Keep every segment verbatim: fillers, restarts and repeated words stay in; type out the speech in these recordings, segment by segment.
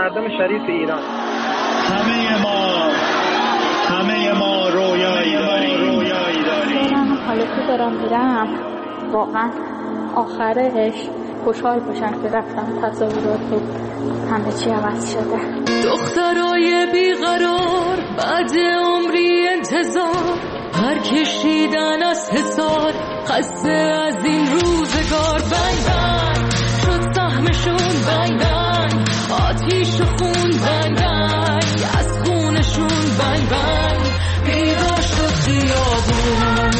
مردم شریف ایران. همه ما همه ما رویایی داریم رویایی داریم. حالا که دارم میرم واقعا آخرش خوشحال باشم که رفتم تصورات و همه چی عوض شده. دخترای بیقرار بعد عمری انتظار هر کشیدن از حصار خسته از این روزگار. بنگ بنگ شد سهمشون، بنگ بنگ آتیش و خون، بنگ بنگ از خونشون، بنگ بنگ بیدار شد خیابون.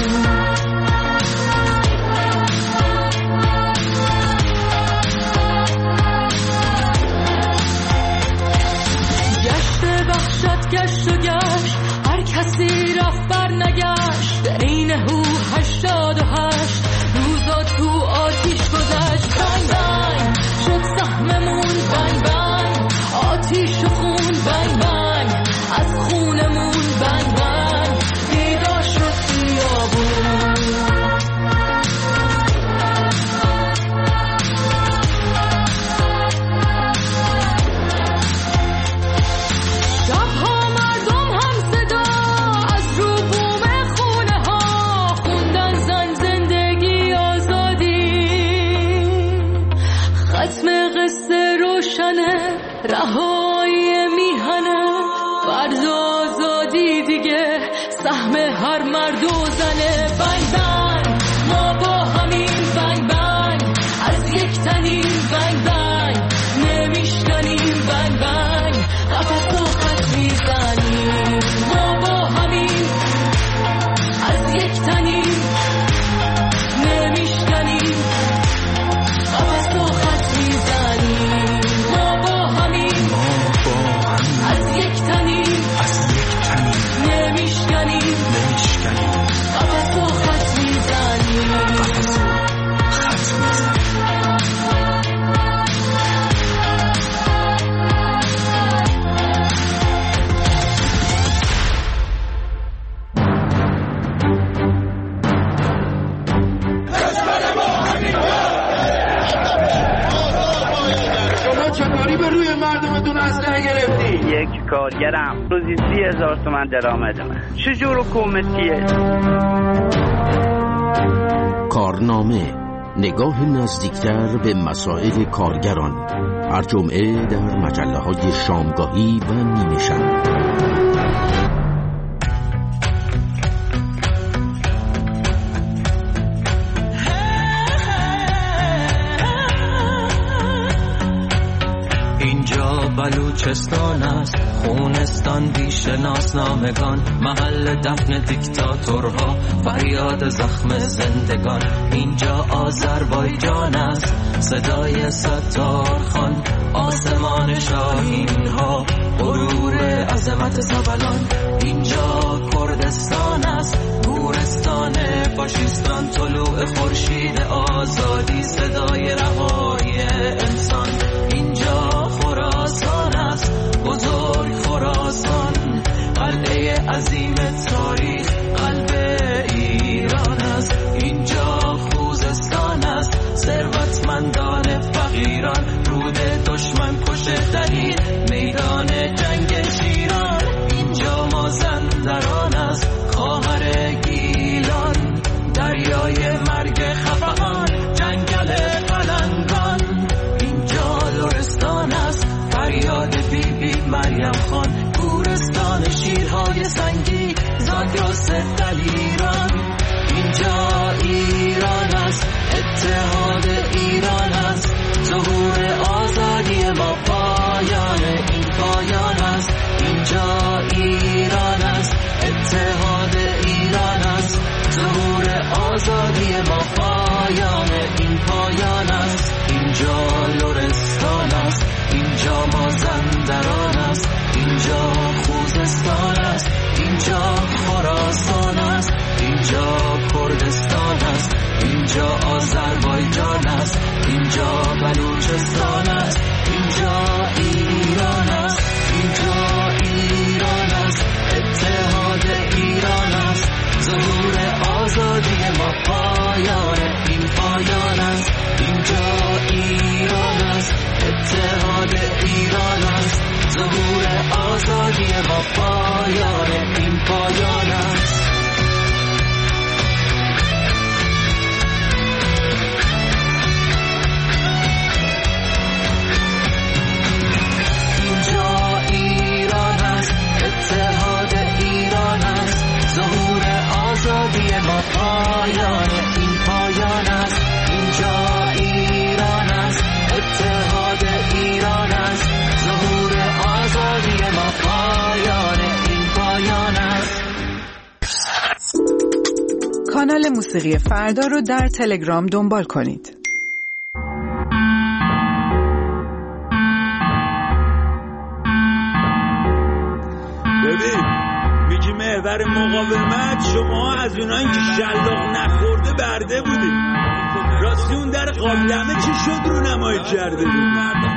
گشت وحشت گشت و گشت هر کسی رفت بر نگشت. در این هو هشتاد و هشت روزا تو آتیش گذشت. بنگ بنگ شد سهممون، بنگ بنگ آتیش و خون، بنگ بنگ از خونمون، بنگ بنگ بیدار شد خیابون. شبها مردم هم صدا از رو بوم خونه ها خوندن زن زندگی آزادی. ختم قصه روشنه رهایی میهنه فردا آزادی دیگه سهم هر مرد و زنه. بنگ بنگ ما با همین، بنگ بنگ از یک تنیم، بنگ بنگ نمیشکنیم، بنگ بنگ قفص و خط میزنیم. ما با همین از یک تنیم نمیشکنیم، قفص و خط میزنیم. ما با همین از یک تنیم نمیشکنیم، قفص و خط میزنیم. شما چطوری به روی مردمتون اسلحه گرفتی؟ یک کارگرم روزی سی هزار تومن درآمدمه. چجور حکومتیه؟ کارنامه، نگاه نزدیکتر به مسائل کارگران. هر جمعه در مجله‌های شامگاهی و نیمه شب. بلوچستان است، خونستان بیش ناسنامگان، محل دفن دیکتاتورها، فریاد زخم زندگان. اینجا آذربایجان است، صدای ستارخان، آسمان شاهین ها، غرور عظمت سبلان. اینجا کردستان است، گورستان فاشیستان، طلوع خورشید آزادی، صدای رهایی انسان. اینجا خراسان است، بزرگ خراسان، قلعه عظیم تاریخ، قلب ایران است. اینجا خوزستان است، ثروتمندان فقیران، رود دشمن کشته ترین میدان جنگ شیران. اینجا مازندران است، خواهر گیلان، دریای مرگ خفقان، جنگل پلنگان. اینجا لرستان است، فریاد بی بی مریم خان، گورستان شیرهای سنگی، زاگرس دلیران. اینجا ایران است، اتحاد ایران است، ظهور آزادی ما، پایان این پایان است. اینجا ایران است، اتحاد ایران است، ظهور آزادی ما، پایان این پایان است. اینجا لرستان است، اینجا مازندران است، اینجا خوزستان است، اینجا خراسان است، اینجا کردستان است، اینجا آذربایجان است، اینجا بلوچستان است، اینجا ایران است، اینجا ایران است، اتحاد ایران است، ظهور آزادی ما، پایان این پایان است. اینجا ایران است، اتحاد ایران است، آزادی ما پایان این پایان است، اینجا ایران است، اتحاد ایران است، ظهور آزادی ما پایان این پایان است. کانال موسیقی فردا رو در تلگرام دنبال کنید. ببین میگی محور مقاومت، شما از اونایی که شلاق نخورده برده بودی. راستی اون در قابلمه چی شد رو نمایی کرده بود؟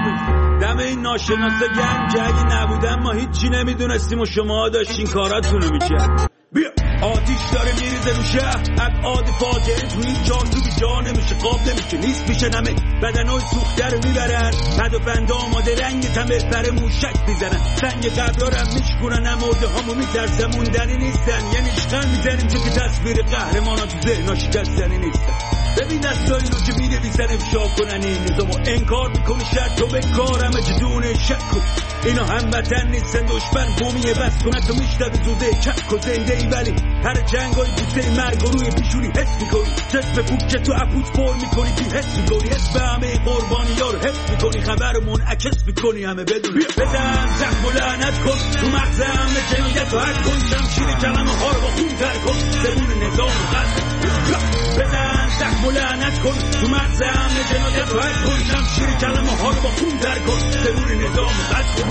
دم این ناشناسا گرم که اگه نبودن ما هیچی نمیدونستیم و شما داشتین کاراتونو میکرد. بیا آتیش داره میریزه رو شهر، ابعاد فاجعه توی این جا تو بی جا نمیشه، قاب نمیشه، نیست میشه نمه بدنهای سوخته رو میبرن، بد و بند آماده رنگ تمه بر موشک میزنن، سنگ قبرارم میشکنن، نمورده هامو میترسن، موندنی نیستن، یعنی شخن میزنیم چون که تصویر قهرمانا تو ذهنا شکستنی نیستن. ببین دستایی رو که مینویسن افشا کنن این نظامو انکار میکنی، شرط تو به کار همه جدونه شک کن، اینا هم وطن نیستن، دشمن بومیه بس کنه تو میشتبی زوده چک و زنده ای، ولی هر جنگای بوسه مرگ و روی پیشونی حس میکنی، جسم پوک که تو اپوت پر میکنی بی حس میکنی، حس به همه قربانی ها رو حس میکنی، خبر منعکس میکنی همه بدون بزن زخم و لعنت کن تو مغز همه جنایت و حد کن، شمشیر کلمه ها رو با خون تر کن، زبون نظام و قصد بزن زخم و لعنت کن تو مغز همه جنایت و حد کن، شمشیر کلمه ها رو با خون تر کن، زبون نظام و قصد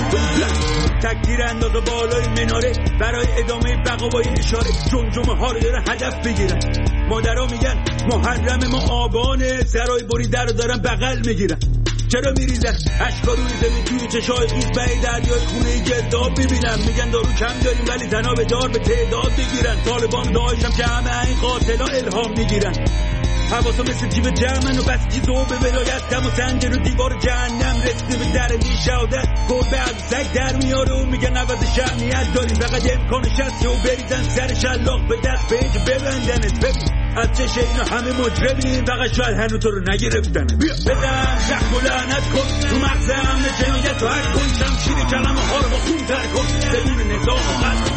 تکدیر انداز بالای مناره برای ادامه بقا با این اشاره، جمجمه ها رو داره هدف بگیرن، مادرها میگن محرم ما آبانه، سرای بریده رو دارن بغل میگیرن، چرا میریزن اشکا روی زمین توی چشای خیز بای دریای خونه گرداب ببینم، میگن دارو کم داریم ولی تنها به دار به تعداد بگیرن، طالبان داعش هم که همه این قاتلا الهام میگیرن، حواسا مثل جیب جمعن و بس جیزو به ولایت دم و سنجر و دیوار جهنم رسیده به در نیشهادت، گربه از سگ در میاره و میگن عوض شهمیت داریم، فقط امکانش هست و بریزن سر شلاق به دست به اینجا ببندنت. ببین از چشه اینا همه مجرمین، فقط شاید هنو تو رو نگرفتن. بیا بزن زخم و لعنت کن تو مغز همه جنایت و حد کن، شمشیر کلمه ها رو با خون تر کن، زبون نظام و قصد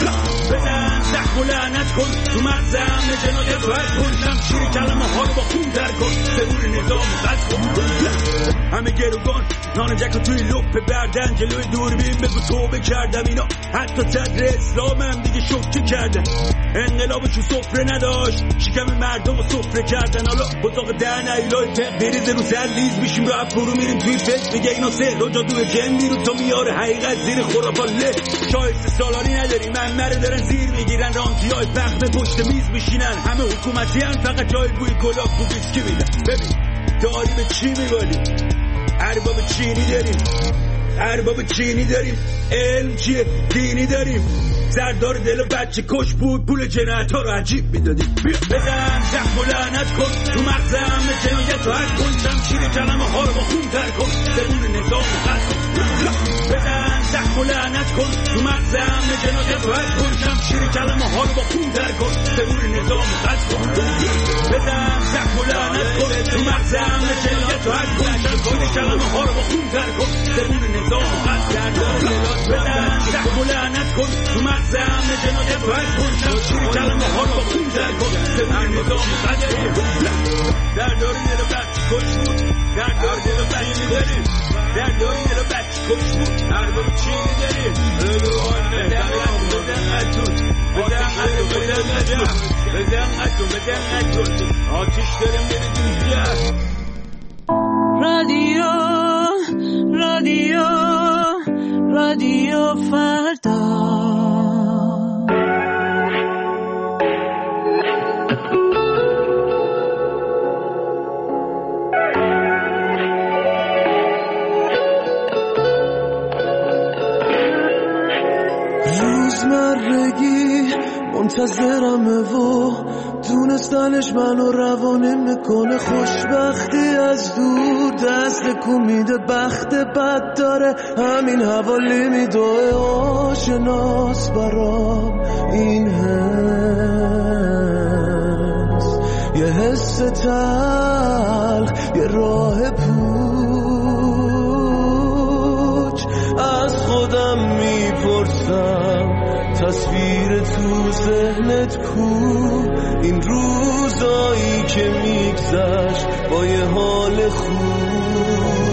بزن زخم و لعنت کن تو مغز همه جنایت و حد کن، شمشیر کلمه ها رو با خون تر کن، زبون نظام و قصد همه گروگان نان جک و توی لپ بردن، جلوی دوربین بگو توبه کردم، اینا حتی صدر اسلام هم دیگه شکه کردن، انقلابشو سفره نداشت شکم مردم رو سفره کردن، حالا بطاق دهن ایلای تق بریزه رو سر لیز میشیم رو اپ برو میریم توی فکر، میگه اینا سهر و جادوی جندی رو تو میاره حقیقت زیر خرافات له، شایسته سالاری نداری منمره دارن زیر میگیرن، رانتی های فخم پشت میز میشینن، همه حکومتی هن فقط جای بوی گلاب بو بیسکی میدن. ببین داری به چی میبالی؟ ارباب چینی داریم، ارباب چینی داریم، علم چیه؟ دینی داریم، زردار دل و بچه کش بود، پول جنایت ها رو عجیب میدادیم. بزن زخم و لعنت کن تو مغز همه جنایت و حد کن، شمشیر کلمه ها رو با خون تر کن، زبون نظام و قصد بزن زخم و لعنت کن تو مغز همه جنایت و حد کن، شمشیر کلمه ها رو با خون تر کن، زبون نظام و قصد بزن زخم و لعنت کن تو مغز همه جنایت و حد کن، شمشیر کلمه ها رو با خون تر کن، زبون نظام و قصد بزن زخم و لعنت کن تو مغز همه جنایت و حد کن، شمشیر کلمه ها رو با خون تر کن، زبون نظام و قصد در داری دل و بچه کش بود، در داری دل و بچه داریم، در داری دل و بچه کش بود، هر بار چینی داریم، بگو آنه بدن اتون بدن اتون بدن اتون بدن اتون بدن اتون آتیش داریم داریم دنیا. رادیو رادیو رادیو فردا روزمرگی منتظرمه و دونستنش منو روانه میکنه، خوشبختی از دور دست کو میده، بخت بد داره همین حوالی میدوه، آشناس برام این حس، یه حس تلخ، یه راه پوچ، از خودم میپرسم تصویر تو ذهنت کو این روزایی که میگذشت با یه حال خوب.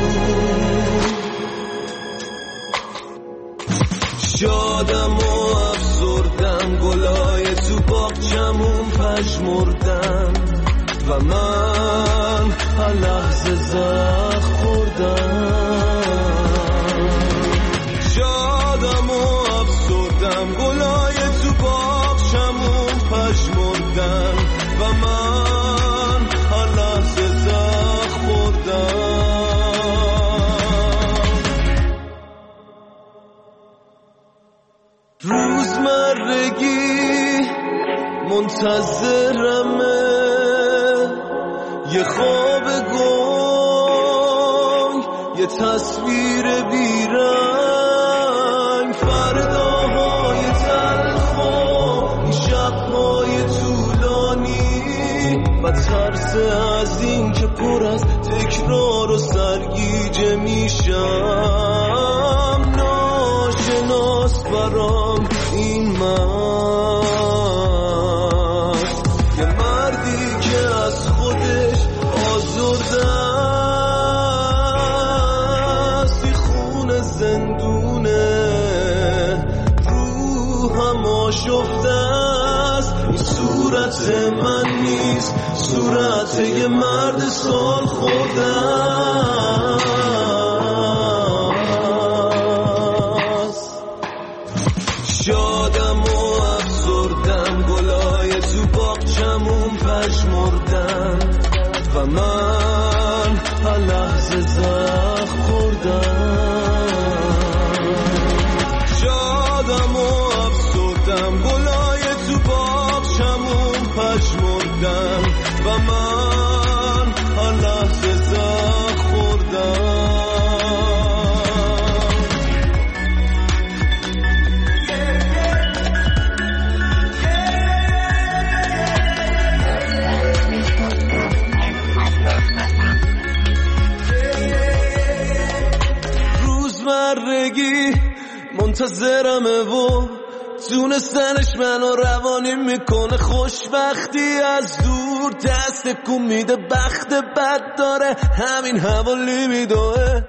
شادم و افسردم گلای تو باغچمون پژمردن و من هر لحظه زخم خوردم. شادم و افسردم گلای تو باغچمون پژمردن و من هر لحظه زخم خوردم. روزمرگی منتظرمه یه خواب گنگ یه تصویر بیرنگ فرداهای تلخ و این شبهای طولانی و ترس از این که پر از تکرار و سرگیجه میشم. ناشناس برام این مرد یه مردی که از خودش آزرده است. این خون زندونه روحم آشفته است. این صورت من نیست صورت یه مرد سال خورده است. شادم و افسردم گلای تو باغچمون پژمردن و من هر لحظه زخم خوردم. شادم و افسردم گلای تو باغچمون پژمردن و من هر لحظه زخم خوردم. روزمرگی منتظرمه و تونستنش منو روانی میکنه. خوشبختی از دور دست کن میده بخت بد داره همین حوالی میدوه.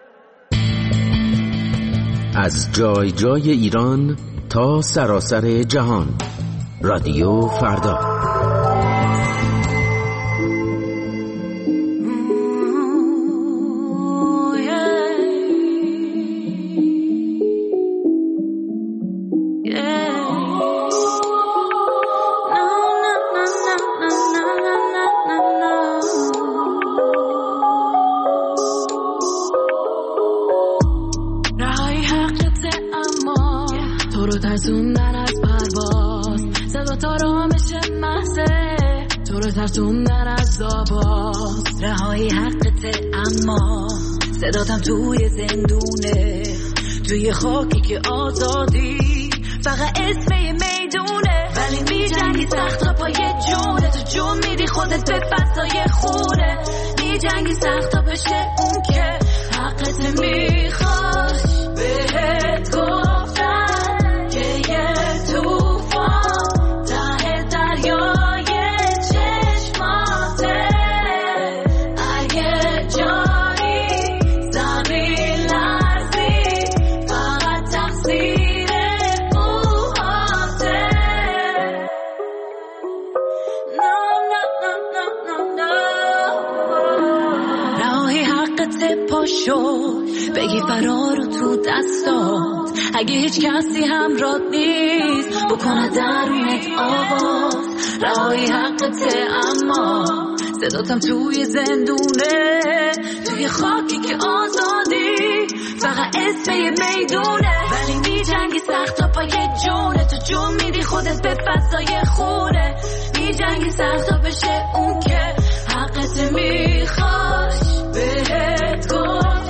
از جای جای ایران تا سراسر جهان رادیو فردا. ترسوندن از پرواز صدا تا رامش محضه تو رو ترسوندن از آواز رهایی حقته اما صداتم توی زندونه توی خاکی که آزادی فقط اسم یه میدونه ولی میجنگی سخت پای جونه تو جون میدی خودت به فضای خونه میجنگی سخت بشه اون که حقت میخواش بهت گفتم بگی فرار رو تو دستات اگه هیچ کسی همراهت نیست بکنه درونت آواز رهایی حقته اما صداتم توی زندونه توی خاکی که آزادی فقط اسم یه میدونه ولی میجنگی سخت تا پای جونه تو جون میدی خودت به فضای خونه میجنگی سخت تا بشه اون که حقت میخواش بهت گفتم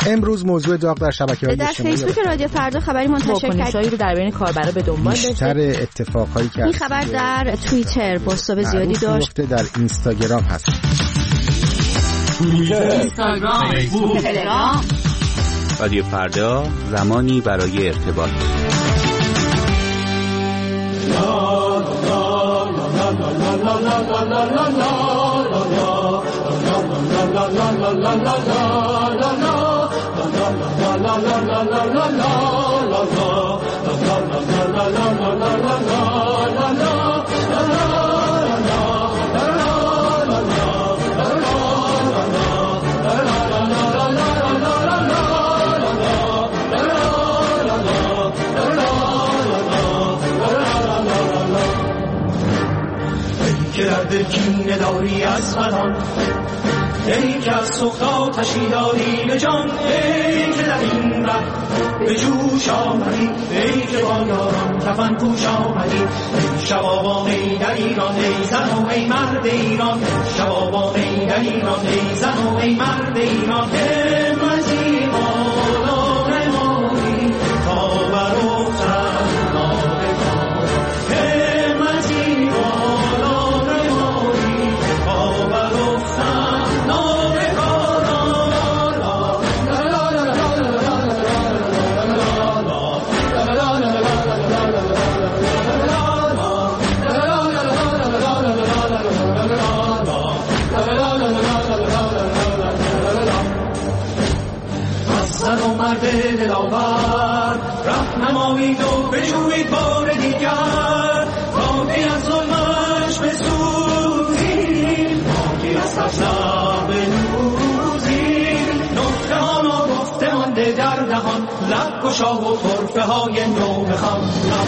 امروز موضوع داغ در شبکه‌های اجتماعی در فیسبوک رادیو فردا خبری منتشر کرد رو در بین کاربرا به دنبال داشته. بیشتر اتفاقایی که این خبر در توییتر بازتاب زیادی داشت. در اینستاگرام هست. اینستاگرام، فیسبوک، تلگرام. رادیو فردا، زمانی برای ارتباط. دل کینه داری از بدان، ای که از سخت آتشی داری به جان، ای که در این ره به جوش آمدی، ای که با یاران کفن پوش آمدی. ای شبابان ای در ایران، ای زن و ای مرد ایران، شبابان ای در ایران، ای زن و ای مرد ایران. همتی بالا نمایی تا بروفتن نابکار، همتی بالا نمایی تا بروفتن نابکار. زن و مرد دلاور رهنمایید و بجویید بار دیگر، تا که از ظلمش بسوزید، تا که از خشم بنوزید. نکته ها ناگفته مانده در دهان، لب گشا و طرفه های نو بخوان.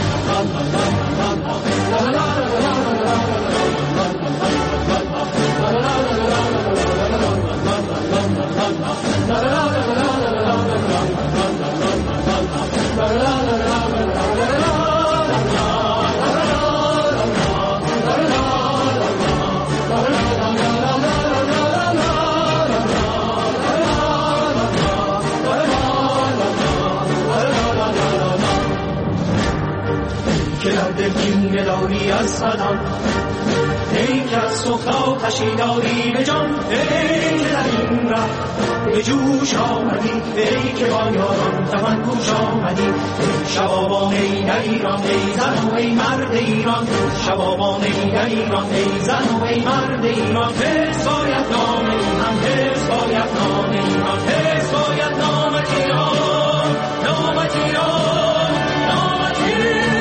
که در دل کینه داری از بدان، ای که از سخت آتشی داری به جان، ای که در این ره به جوش آمدی، ای که با یاران کفن پوش آمدی. ای شبابان ای در ایران، ای زن و ای مرد ایران، شبابان ای در ایران، ای زن و ای مرد ایران. حفظ باید نام ایران، حفظ باید نام ایران، حفظ باید نامت ایران، نامت ایران، نامت ایران.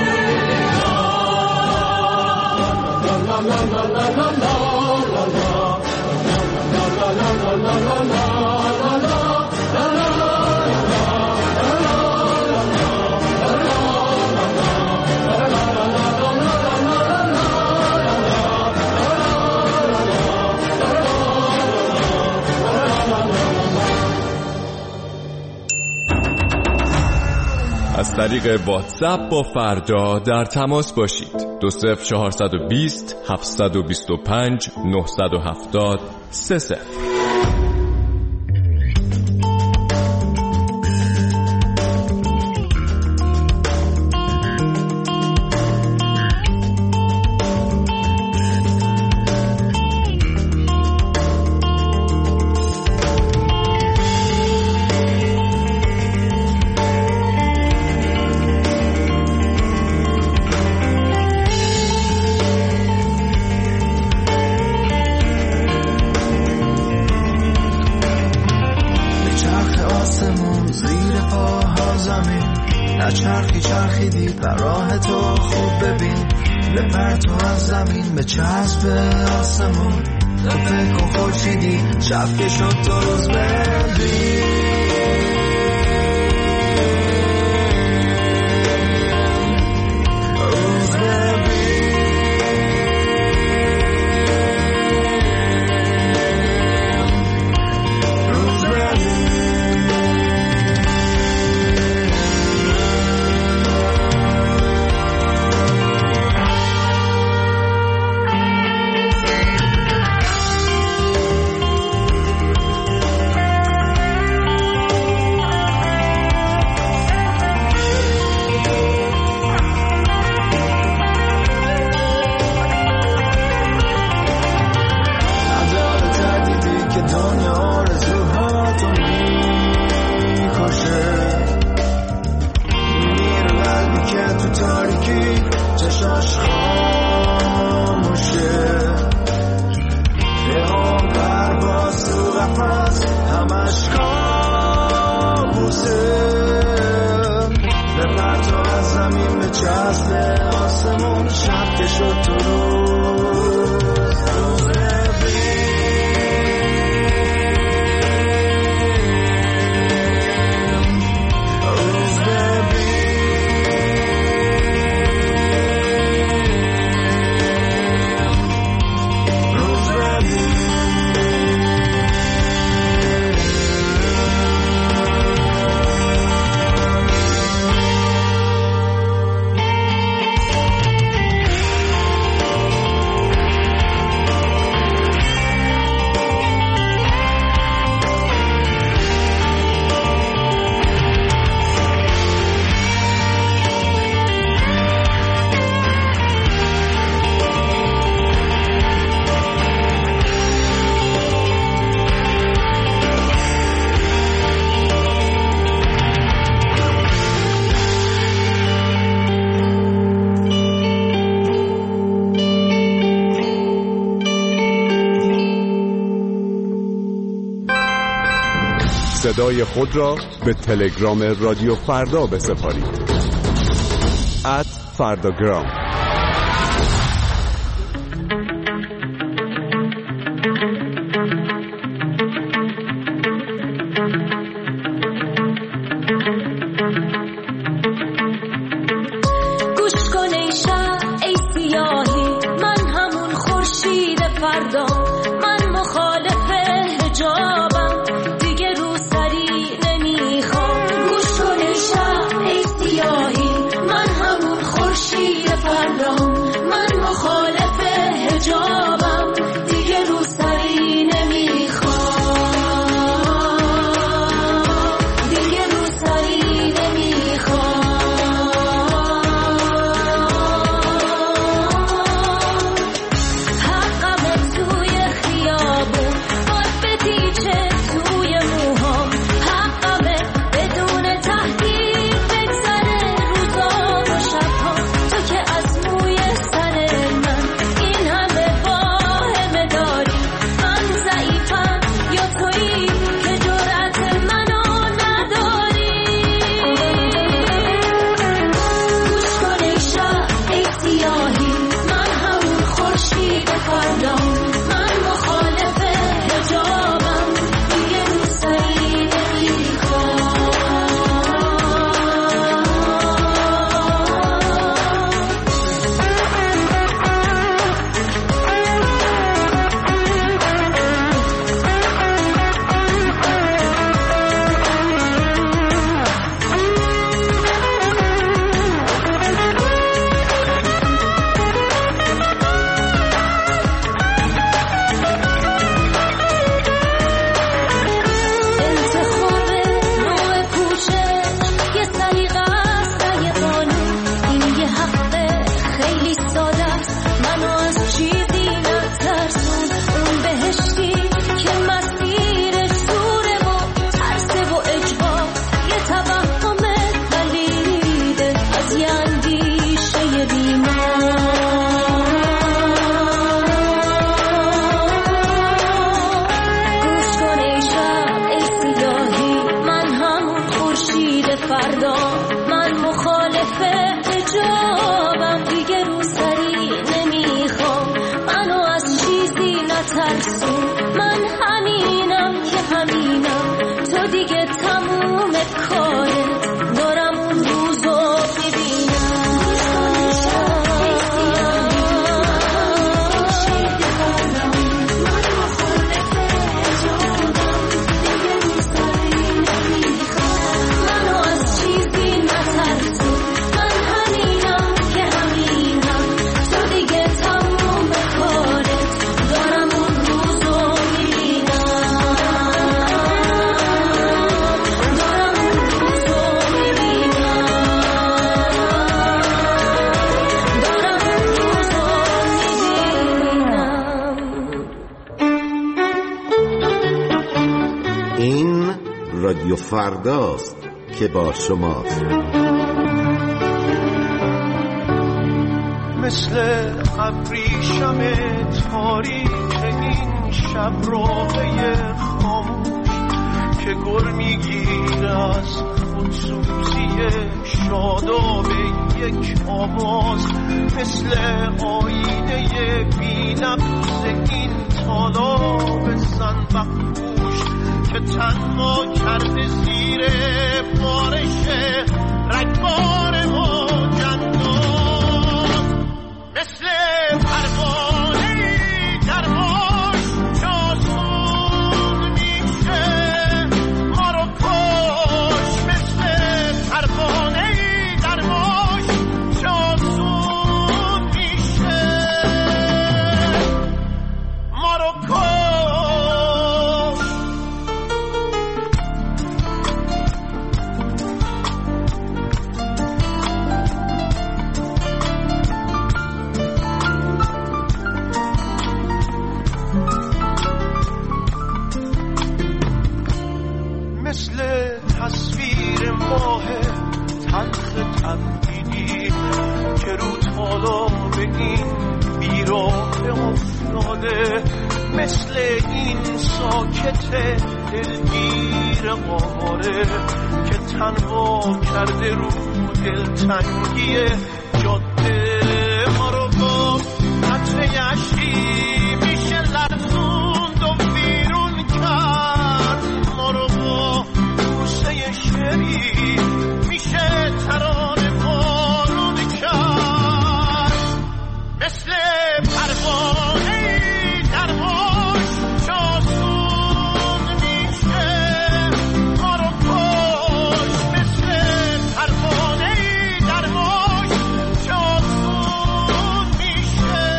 La la la la la la la la la la la از طریق واتساپ با فردا در تماس باشید. دو صفر چهارصد و بیست هفتصد و بیست و پنج نهصد و هفتاد سه صفر. چرخی چرخیدی بر راه تو خوب ببین، بپر تو از زمین به چسب آسمون، تو فکر کن خورشیدی شب که شد تو روز ببین. صدای خود را به تلگرام رادیو فردا بسپارید. ات فرداگرام. گوش کن ای شب ای سیاهی، من همون خورشید فردا، من مخالف حجابم، دیگه رو سری نمیخوام. گوش کن ای شب ای سیاهی، من همون خورشید فردا، من مخالف حجابم، دیگه رو سری نمیخوام، دیگه رو سری نمیخوام. حقم توی خیابون، باد بتیچه توی موهام، حقم بدون تهدید بگذره روزا و شبها. تو که از موی سر من این همه واهمه داری، من ضعیفم یا تویی که جرأت منو نداری. گوش کن ای شب ای سیاهی، من همون خورشید فردا، من مخالف حجابم، دیگه رو سری نمیخوام. انتخاب نوع پوشش یه سلیقه است نه یه قانون، این یه حق خیلی ساده است، منو از چیزی نترسون. اون بهشتی که مسیرش دوره و ترسه و اجبار، یه توهم پلیده از یه اندیشه بیمار. گوش کن ای شب ای سیاهی، من همون خورشید فردا، من مخالف حجابم، دیگه رو سری نمیخوام، منو از چیزی نترسون. من همینم که همینم، تو دیگه تموم کارت، دارم اون روزو ببینم. گوش کن ای سیاهی، من خورشید فردا، من مخالف حجابم، دیگه رو سری نمیخوام، منو از چیزی نترسون. من همینم که همینم، تو دیگه تموم کارت، دارم اون روزو میبینم، دارم اون روزو میبینم، دارم اون روزو میبینم. این رادیو فرداست که با شماست. مثل ابریشم تاریک این شب راهی خاموش که گر میگیره از خودسوزی شاداب یک آواز، مثل آینه بی‌نفس این تالاب زنبقپوش که تنها کرده زیر بارش رگبار ما جندان، مثل پروانه‌ای در باش جاسون میشه ما رو کش، مثل پروانه‌ای در باش جاسون میشه ما رو کش. که رو تالاب این بیراه افتاده، مثل این ساکت دلگیر قاره که تنها کرده رو دلتنگی جاده ما رو با عطر یشی میشه لرزوند و بیرون کرد ما رو با بوسه شری میشه ترانه بارون کرد مثل پروانه در باش شاسون میشه ما رو کش مثل پروانه در باش شاسون میشه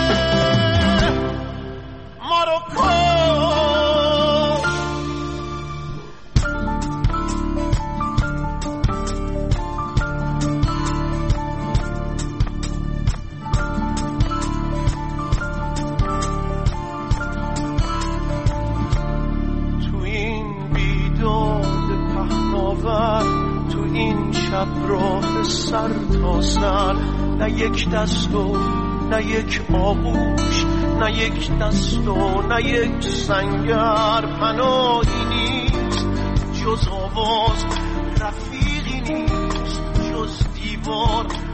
ما رو کش. تو این شب راه سر تا سر نه یک دست و نه یک آغوش نه یک دست و نه یک سنگر پناهی نیست جز آواز رفیقی نیست جز دیوار